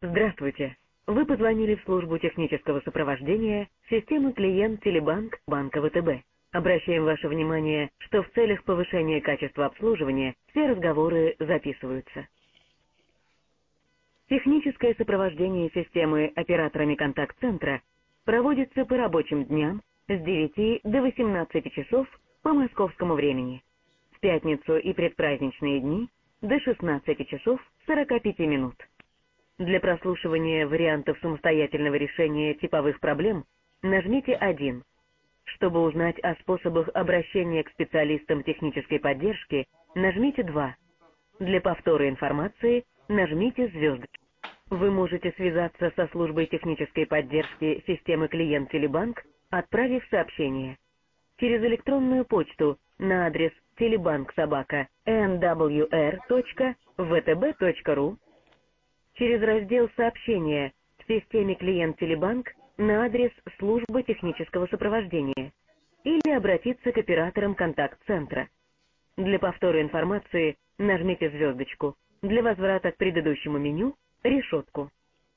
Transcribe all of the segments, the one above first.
Здравствуйте. Вы позвонили в службу технического сопровождения системы клиент Телебанк Банка ВТБ. Обращаем ваше внимание, что в целях повышения качества обслуживания все разговоры записываются. Техническое сопровождение системы операторами контакт-центра проводится по рабочим дням с 9 до 18 часов по московскому времени. В пятницу и предпраздничные дни до 16 часов 45 минут. Для прослушивания вариантов самостоятельного решения типовых проблем нажмите 1. Чтобы узнать о способах обращения к специалистам технической поддержки, нажмите 2. Для повтора информации нажмите звездочку. Вы можете связаться со службой технической поддержки системы клиент Телебанк, отправив сообщение через электронную почту на адрес telebank@nwr.vtb.ru, через раздел «Сообщения» в системе клиент Телебанк на адрес службы технического сопровождения или обратиться к операторам контакт-центра. Для повтора информации нажмите звездочку. Для возврата к предыдущему меню – решетку.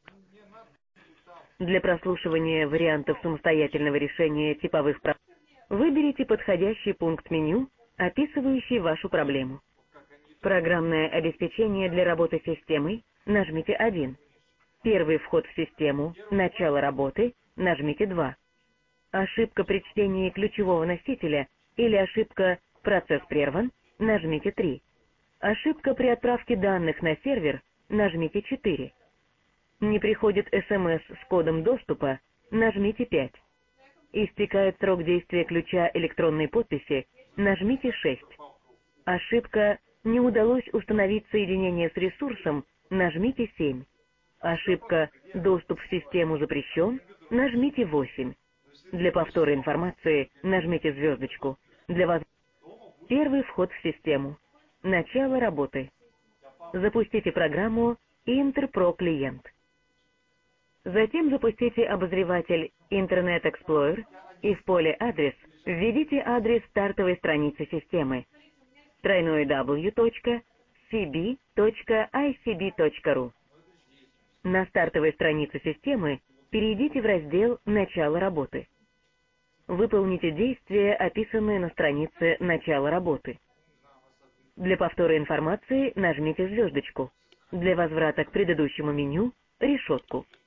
Для прослушивания вариантов самостоятельного решения типовых проблем выберите подходящий пункт меню, описывающий вашу проблему. Программное обеспечение для работы с системой нажмите 1. Первый вход в систему, начало работы, нажмите 2. Ошибка при чтении ключевого носителя или ошибка «Процесс прерван», нажмите 3. Ошибка при отправке данных на сервер, нажмите 4. Не приходит СМС с кодом доступа, нажмите 5. Истекает срок действия ключа электронной подписи, нажмите 6. Ошибка «Не удалось установить соединение с ресурсом», нажмите 7. Ошибка «Доступ в систему запрещен», нажмите 8. Для повтора информации нажмите звездочку. Для вас первый вход в систему. Начало работы. Запустите программу Interpro Client. Затем запустите обозреватель Internet Explorer и в поле «Адрес» введите адрес стартовой страницы системы www.cb.icb.ru. На стартовой странице системы перейдите в раздел «Начало работы». Выполните действия, описанные на странице «Начало работы». Для повтора информации нажмите звездочку. Для возврата к предыдущему меню – решетку.